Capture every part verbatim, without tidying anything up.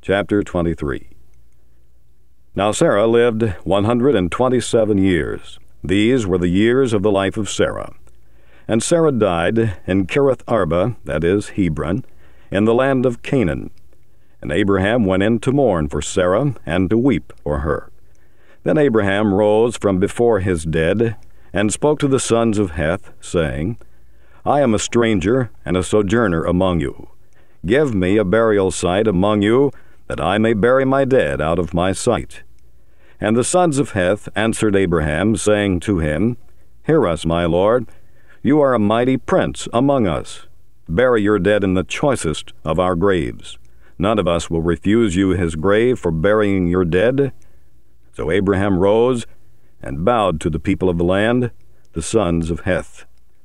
Chapter twenty-three. Now Sarah lived one hundred and twenty-seven years. These were the years of the life of Sarah. And Sarah died in Kiriath Arba, that is, Hebron, in the land of Canaan. And Abraham went in to mourn for Sarah, and to weep for her. Then Abraham rose from before his dead, and spoke to the sons of Heth, saying, I am a stranger and a sojourner among you. Give me a burial site among you, that I may bury my dead out of my sight. And the sons of Heth answered Abraham, saying to him, Hear us, my lord, you are a mighty prince among us. Bury your dead in the choicest of our graves. None of us will refuse you his grave for burying your dead. So Abraham rose and bowed to the people of the land, the sons of Heth.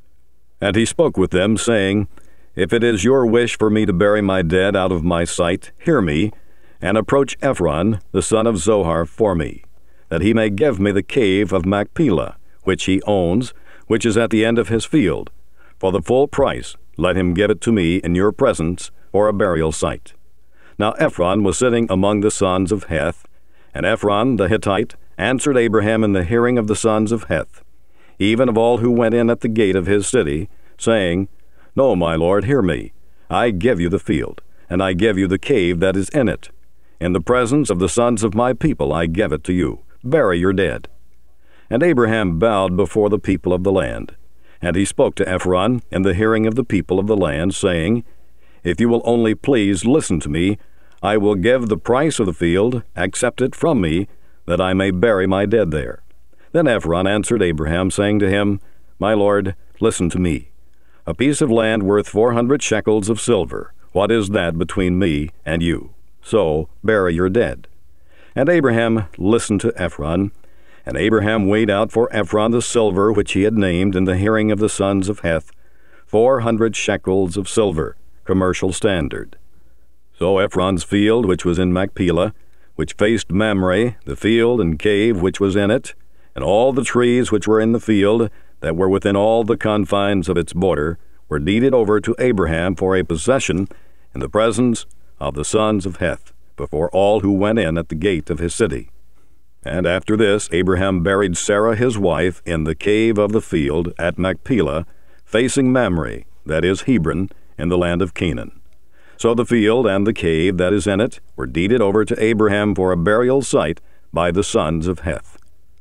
And he spoke with them, saying, If it is your wish for me to bury my dead out of my sight, hear me, and approach Ephron, the son of Zohar, for me, that he may give me the cave of Machpelah, which he owns, which is at the end of his field. For the full price let him give it to me in your presence for a burial site. Now Ephron was sitting among the sons of Heth, and Ephron the Hittite answered Abraham in the hearing of the sons of Heth, even of all who went in at the gate of his city, saying, No, my lord, hear me. I give you the field, and I give you the cave that is in it. In the presence of the sons of my people I give it to you. Bury your dead. And Abraham bowed before the people of the land. And he spoke to Ephron in the hearing of the people of the land, saying, If you will only please listen to me, I will give the price of the field, accept it from me, that I may bury my dead there. Then Ephron answered Abraham, saying to him, My lord, listen to me. A piece of land worth four hundred shekels of silver. What is that between me and you? So bury your dead. And Abraham listened to Ephron, and Abraham weighed out for Ephron the silver which he had named in the hearing of the sons of Heth, four hundred shekels of silver, commercial standard. So Ephron's field which was in Machpelah, which faced Mamre, the field and cave which was in it, and all the trees which were in the field, that were within all the confines of its border, were deeded over to Abraham for a possession in the presence of the sons of Heth, before all who went in at the gate of his city. And after this Abraham buried Sarah his wife in the cave of the field at Machpelah, facing Mamre, that is Hebron, in the land of Canaan. So the field and the cave that is in it were deeded over to Abraham for a burial site by the sons of Heth.